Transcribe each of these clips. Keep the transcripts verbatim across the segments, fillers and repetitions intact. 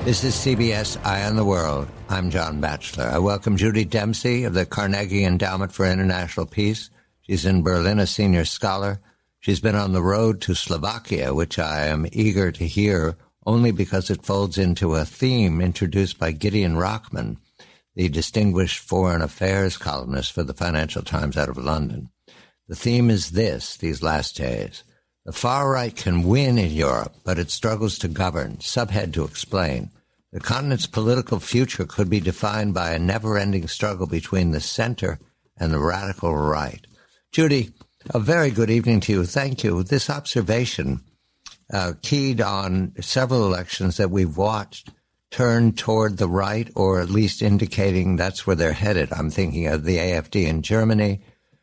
This is C B S Eye on the World. I'm John Batchelor. I welcome Judy Dempsey of the Carnegie Endowment for International Peace. She's in Berlin, a senior scholar. She's been on the road to Slovakia, which I am eager to hear only because it folds into a theme introduced by Gideon Rachman, the distinguished foreign affairs columnist for the Financial Times out of London. The theme is this, these last days. The far right can win in Europe, but it struggles to govern. Subhead to explain. The continent's political future could be defined by a never-ending struggle between the center and the radical right. Judy, a very good evening to you. Thank you. This observation uh, keyed on several elections that we've watched turn toward the right, or at least indicating that's where they're headed. I'm thinking of the A F D in Germany,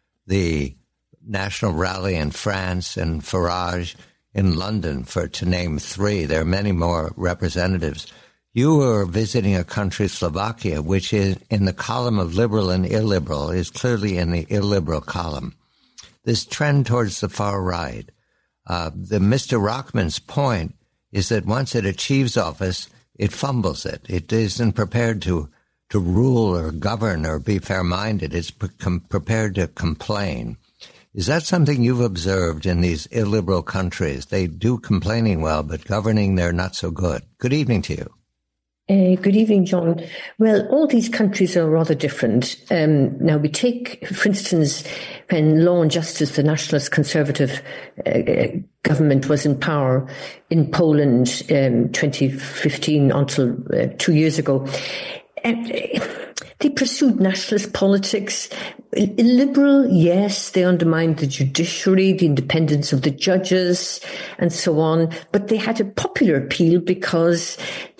the National Rally in France, and Farage in London, for to name three. There are many more representatives. You were visiting a country, Slovakia, which is in the column of liberal and illiberal, is clearly in the illiberal column. This trend towards the far right, uh, the Mister Rachman's point is that once it achieves office, it fumbles it. It isn't prepared to, to rule or govern or be fair-minded. It's pre- com- prepared to complain. Is that something you've observed in these illiberal countries? They do complaining well, but governing, they're not so good. Good evening to you. Uh, good evening, John. Well, all these countries are rather different. Um, now, we take, for instance, when Law and Justice, the nationalist conservative uh, government, was in power in Poland in um, twenty fifteen until uh, two years ago. And, uh, They pursued nationalist politics. Liberal, yes, they undermined the judiciary, the independence of the judges, and so on. But they had a popular appeal because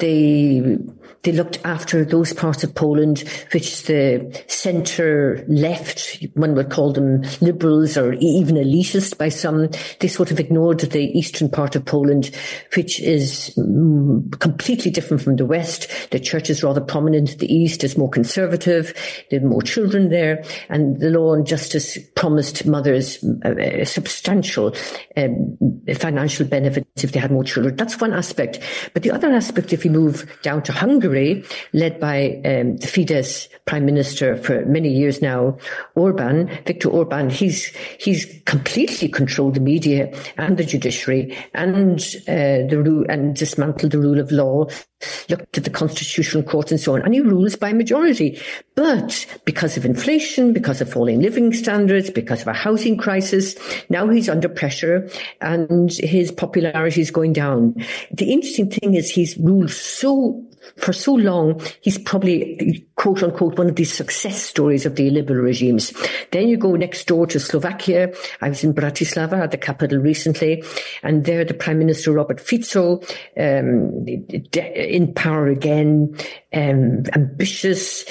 they they looked after those parts of Poland which the centre left, one would call them liberals or even elitist by some. They sort of ignored the eastern part of Poland, which is completely different from the west. The church is rather prominent. The east is more conservative. There are more children there. And the Law and Justice promised mothers a, a substantial um, financial benefits if they had more children. That's one aspect. But the other aspect, if you move down to Hungary, led by um, the Fidesz prime minister for many years now, Orban, Viktor Orban, he's he's completely controlled the media and the judiciary and uh, the rule and dismantled the rule of law, looked at the constitutional court and so on, and he rules by majority. But because of inflation, because of falling living standards, because of a housing crisis, now he's under pressure and his popularity is going down. The interesting thing is he's ruled so for so long, he's probably, quote unquote, one of these success stories of the illiberal regimes. Then you go next door to Slovakia. I was in Bratislava, the capital, recently, and there the Prime Minister Robert Fico, um, in power again, um, ambitious,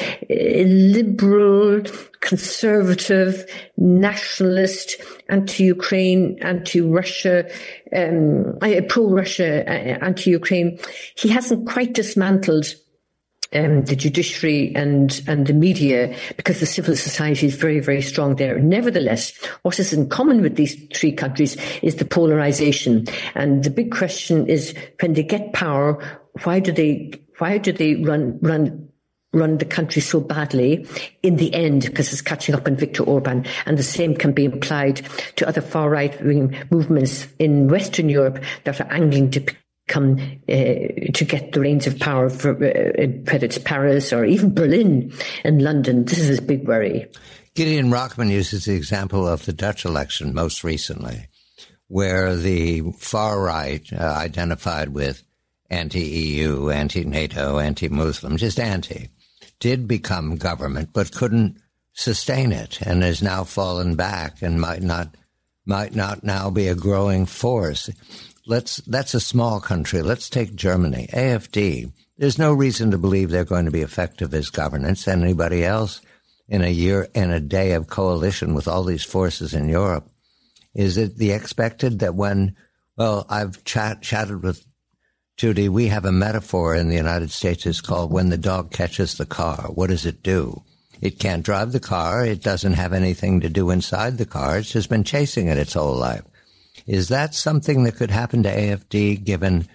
liberal, conservative, nationalist, anti-Ukraine, anti-Russia, um, pro-Russia, anti-Ukraine. He hasn't quite dismantled um, the judiciary and, and the media because the civil society is very, very strong there. Nevertheless, what is in common with these three countries is the polarization. And the big question is, when they get power, why do they, why do they run, run, run the country so badly in the end, because it's catching up on Viktor Orban. And the same can be applied to other far right-wing movements in Western Europe that are angling to become, uh, to get the reins of power, for, uh, whether it's Paris or even Berlin and London. This is his big worry. Gideon Rachman uses the example of the Dutch election most recently, where the far right uh, identified with anti-E U, anti-NATO, anti-Muslim, just anti, did become government, but couldn't sustain it and has now fallen back and might not might not now be a growing force. Let's that's a small country. Let's take Germany. A F D. There's no reason to believe they're going to be effective as governance. Anybody else in a year in a day of coalition with all these forces in Europe? Is it the expected that when, well, I've chat, chatted with Judy, we have a metaphor in the United States. It's called when the dog catches the car. What does it do? It can't drive the car. It doesn't have anything to do inside the car. It's just been chasing it its whole life. Is that something that could happen to A F D given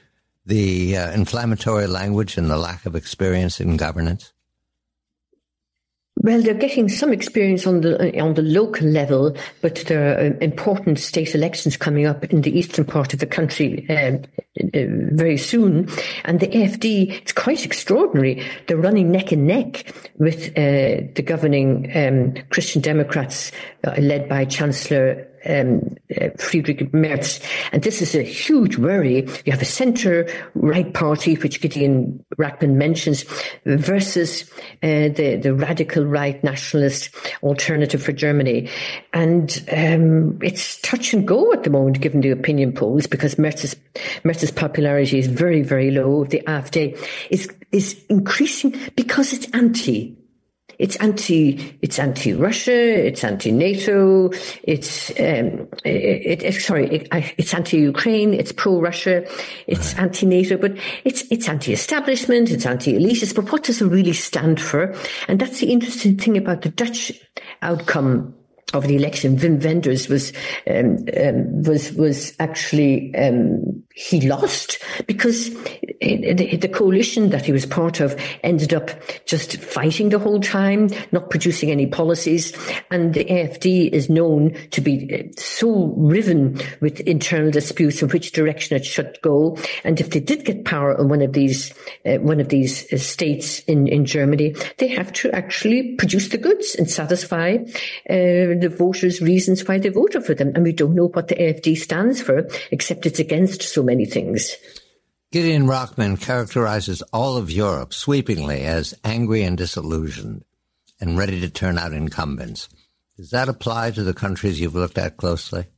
the uh, inflammatory language and the lack of experience in governance? Well, they're getting some experience on the on the local level, but there are important state elections coming up in the eastern part of the country uh, uh, very soon. And the A F D, it's quite extraordinary. They're running neck and neck with uh, the governing um, Christian Democrats, uh, led by Chancellor Um, uh, Friedrich Merz. And this is a huge worry. You have a centre-right party, which Gideon Rachman mentions, versus uh, the, the radical right nationalist Alternative for Germany. And um, it's touch and go at the moment, given the opinion polls, because Merz's, Merz's popularity is very, very low. The AfD is, is increasing because it's anti It's anti, it's anti-Russia, it's anti-NATO, it's, um, it, it, sorry, it, it's anti-Ukraine, it's pro-Russia, it's right. anti-NATO, but it's, it's anti-establishment, it's anti-elitist, but what does it really stand for? And that's the interesting thing about the Dutch outcome of the election. Wim Wenders was, um, um, was, was actually, um, he lost because the, the coalition that he was part of ended up just fighting the whole time, not producing any policies. And the A F D is known to be so riven with internal disputes in which direction it should go. And if they did get power in one of these, uh, one of these uh, states in, in Germany, they have to actually produce the goods and satisfy uh, the voters' reasons why they voted for them. And we don't know what the A F D stands for, except it's against so many things. Gideon Rachman characterizes all of Europe sweepingly as angry and disillusioned and ready to turn out incumbents. Does that apply to the countries you've looked at closely?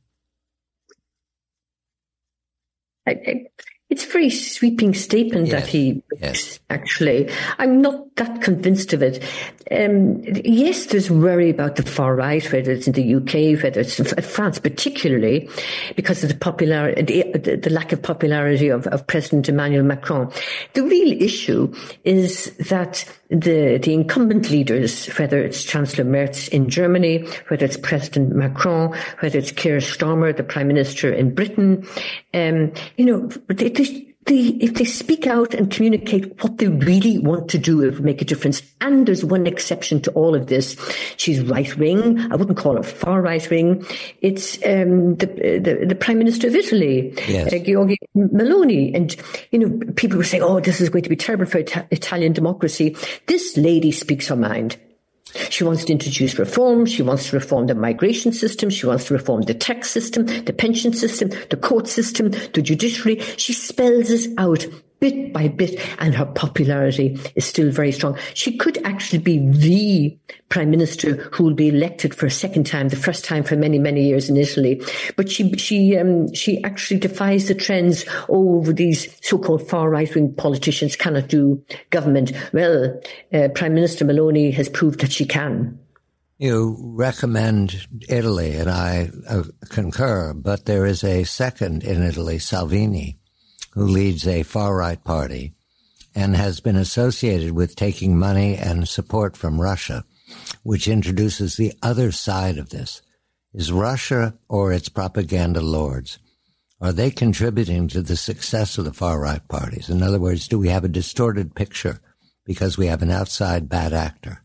I, I, it's a very sweeping statement yes, that he makes, yes. actually. I'm not that convinced of it. Um, yes, there's worry about the far right, whether it's in the U K, whether it's in France particularly, because of the popularity, the, the lack of popularity of, of President Emmanuel Macron. The real issue is that the, the incumbent leaders, whether it's Chancellor Merz in Germany, whether it's President Macron, whether it's Keir Starmer, the Prime Minister in Britain, um, you know, they, they, They, if they speak out and communicate what they really want to do, it would make a difference. And there's one exception to all of this. She's right-wing. I wouldn't call her far right-wing. It's um, the, the the Prime Minister of Italy, yes. uh, Giorgia Meloni. And, you know, people were saying, oh, this is going to be terrible for Ita- Italian democracy. This lady speaks her mind. She wants to introduce reform. She wants to reform the migration system. She wants to reform the tax system, the pension system, the court system, the judiciary. She spells it out bit by bit, and her popularity is still very strong. She could actually be the Prime Minister who will be elected for a second time, the first time for many, many years in Italy. But she she um, she actually defies the trends over these so-called far right-wing politicians cannot do government. Well, uh, Prime Minister Meloni has proved that she can. You recommend Italy, and I uh, concur, but there is a second in Italy, Salvini, who leads a far-right party and has been associated with taking money and support from Russia, which introduces the other side of this. Is Russia or its propaganda lords, are they contributing to the success of the far-right parties? In other words, do we have a distorted picture because we have an outside bad actor?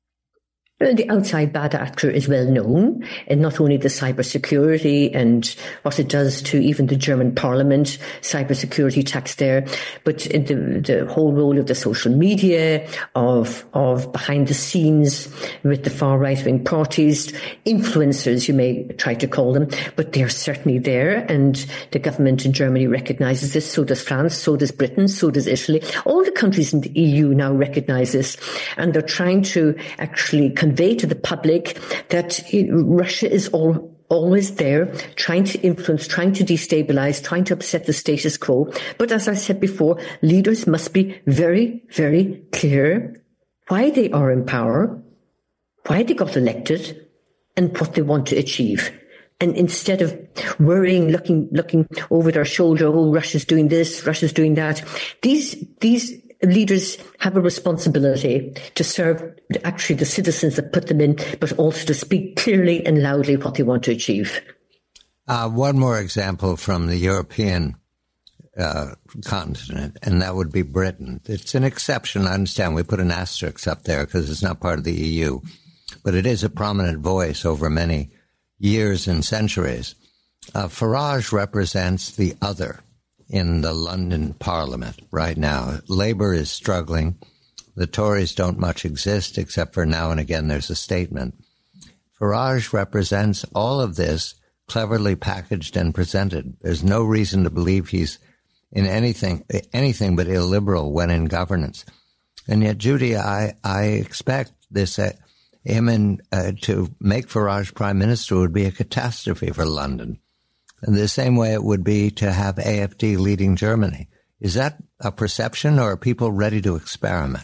Well, the outside bad actor is well known, and not only the cybersecurity and what it does to even the German parliament, cybersecurity tax there, but the, the whole role of the social media, of, of behind the scenes with the far right-wing parties, influencers, you may try to call them, but they're certainly there, and the government in Germany recognizes this, so does France, so does Britain, so does Italy. All the countries in the E U now recognize this, and they're trying to actually convey to the public that Russia is all, always there, trying to influence, trying to destabilize, trying to upset the status quo. But as I said before, leaders must be very, very clear why they are in power, why they got elected, and what they want to achieve. And instead of worrying, looking, looking over their shoulder, oh, Russia's doing this, Russia's doing that, these, these leaders have a responsibility to serve actually the citizens that put them in, but also to speak clearly and loudly what they want to achieve. Uh, one more example from the European uh, continent, and that would be Britain. It's an exception, I understand. We put an asterisk up there because it's not part of the E U, but it is a prominent voice over many years and centuries. Uh, Farage represents the other in the London Parliament right now. Labour is struggling. The Tories don't much exist, except for now and again there's a statement. Farage represents all of this cleverly packaged and presented. There's no reason to believe he's in anything anything but illiberal when in governance. And yet, Judy, I, I expect this, uh, him and, uh, to make Farage prime minister would be a catastrophe for London. And the same way it would be to have A F D leading Germany. Is that a perception, or are people ready to experiment?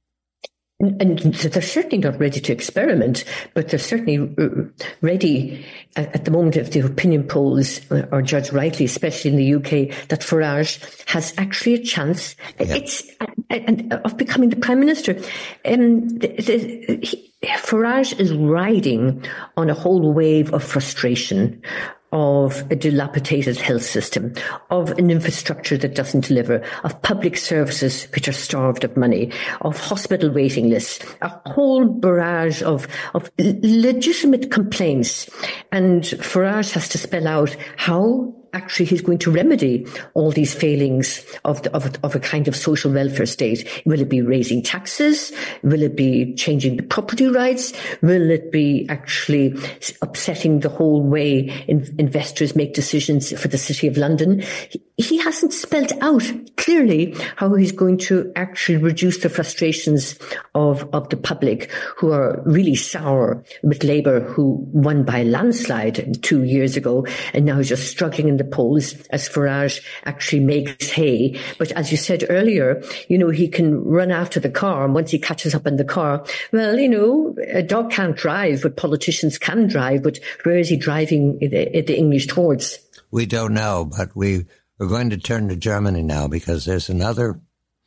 And they're certainly not ready to experiment, but they're certainly ready at the moment if the opinion polls are judged rightly, especially in the U K, that Farage has actually a chance yeah. it's of becoming the Prime Minister. Um, the, the, he, Farage is riding on a whole wave of frustration, of a dilapidated health system, of an infrastructure that doesn't deliver, of public services which are starved of money, of hospital waiting lists, a whole barrage of, of legitimate complaints. And Farage has to spell out how actually he's going to remedy all these failings of, the, of, of a kind of social welfare state. Will it be raising taxes? Will it be changing the property rights? Will it be actually upsetting the whole way in, investors make decisions for the City of London? He, he hasn't spelled out clearly how he's going to actually reduce the frustrations of, of the public, who are really sour with Labour, who won by a landslide two years ago and now is just struggling in the polls as Farage actually makes hay. But as you said earlier, you know, he can run after the car, and once he catches up in the car, well, you know, a dog can't drive, but politicians can drive. But where is he driving the, the English towards? We don't know, but we, we're going to turn to Germany now, because there's another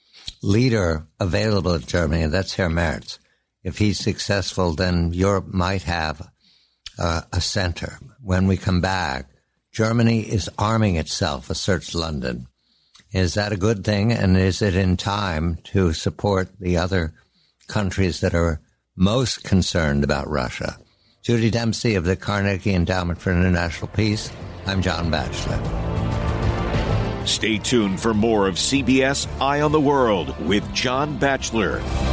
leader available in Germany, and that's Herr Merz. If he's successful, then Europe might have uh, a center. When we come back, Germany is arming itself, asserts London. Is that a good thing? And is it in time to support the other countries that are most concerned about Russia? Judy Dempsey of the Carnegie Endowment for International Peace. I'm John Batchelor. Stay tuned for more of C B S Eye on the World with John Batchelor.